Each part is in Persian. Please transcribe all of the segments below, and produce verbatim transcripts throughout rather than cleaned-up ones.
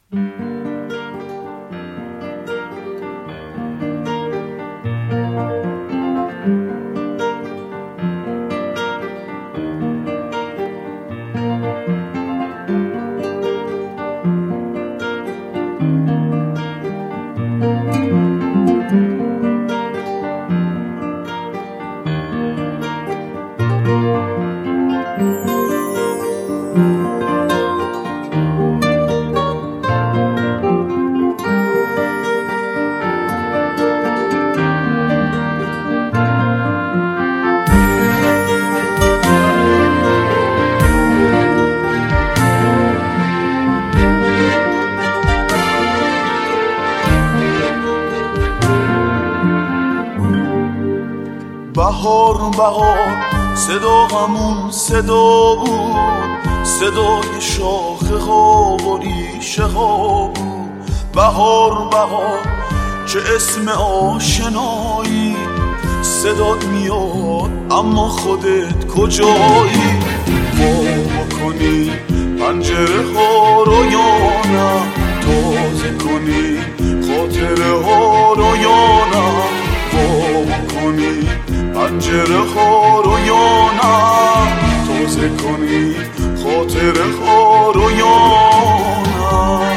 بهار بهار صدا همون صدا بود، صدای شاخه ها و ریشه ها بود. بهار بهار چه اسم آشنایی، صدات میاد اما خودت کجایی؟ وا بکنی پنجره ها رو یا نه، تازه کنی خاطره ها رو یا نه. وا بکنی پنجره ها رو یا نه، تازه کنی خاطره ها رو یا نه.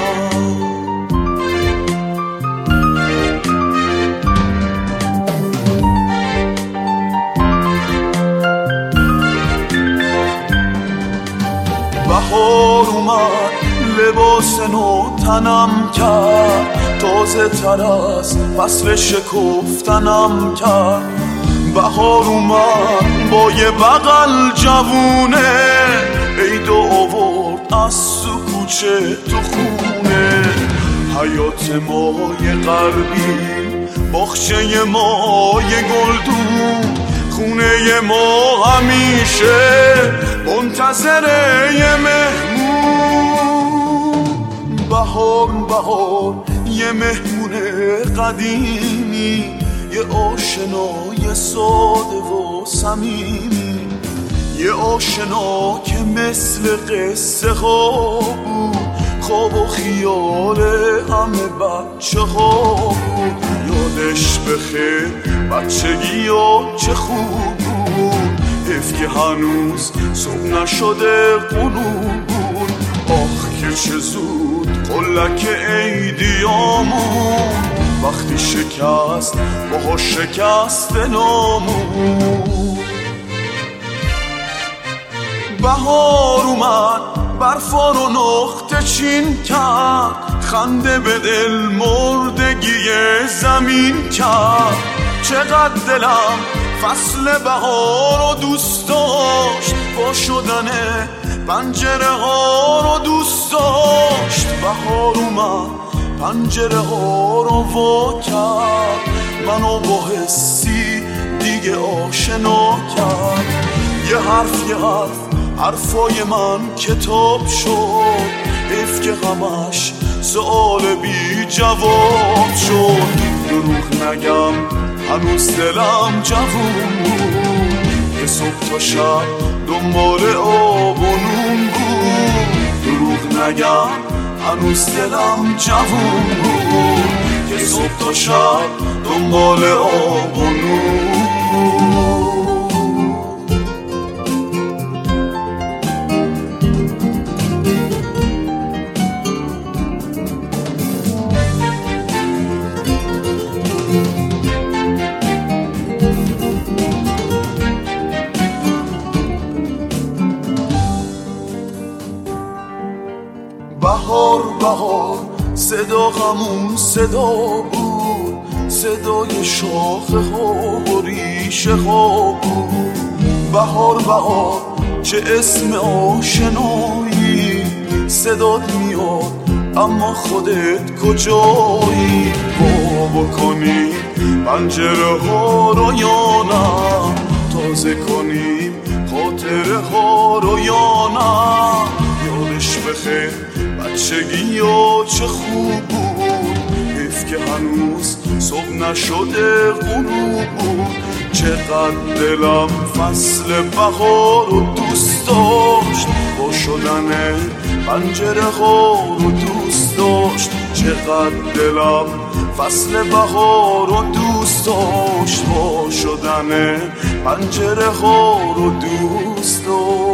بهار اومد لباس نو تنم کرد، تازه تر از فصل شکفتنم کرد. بهار اومد با یه بغل جوونه، عید آورد از تو کوچه تو خونه. حیات مای غربی، باغچه مای گلدون، خونه ما همیشه منتظر یه مهمون. بهار بهار یه مهمون قدیمی، یه آشنای ساده و صمیمی، یه آشنا که مثل قصه ها بود، خواب و خیال همه بچه ها بود. یادش بخیر بچگی ها چه خوب بود، حیف که هنوز صبح نشده غروب بود. آخ که چه زود قلک عیدیامون، وقتی شکست باها شکست نامون. بهار اومد برفا رو نقطه چین کرد، خنده به دل مردگی زمین کرد. چقدر دلم فصل بهار رو دوست داشت، با شدن پنجره ها رو دوست داشت. بهار اومد پنجره ها رو وا کرد، منو با حسی دیگه آشنا کرد. یه حرف یه حرف حرفای من کتاب شد، حیف که همش سؤال بی جواب شد. دروغ نگم هنوز دلم جوون بود، یه صبح تا شب دنبال آب و نون بود. دروغ نگم هنوز دلم جوون بود، یه صبح تا شب دنبال آب و نون بود. بهار بهار صدا همون صدا بود، صدای شاخه ها و ریشه ها بود. بهار بهار چه اسم آشنایی، صدات میاد اما خودت کجایی؟ وا بکنی پنجره ها رو یا نه، تازه کنیم خاطره ها رو یا نه. یادش بخیر بچگی ها چه خوب بود، حیف که هنوز صبح نشده غروب بود. چقدر دلم فصل بهار رو دوست داشت، با شدن پنجره ها رو دوست داشت. چقدر دلم فصل بهار رو دوست داشت، وا شدن پنجره ها رو دوست داشت.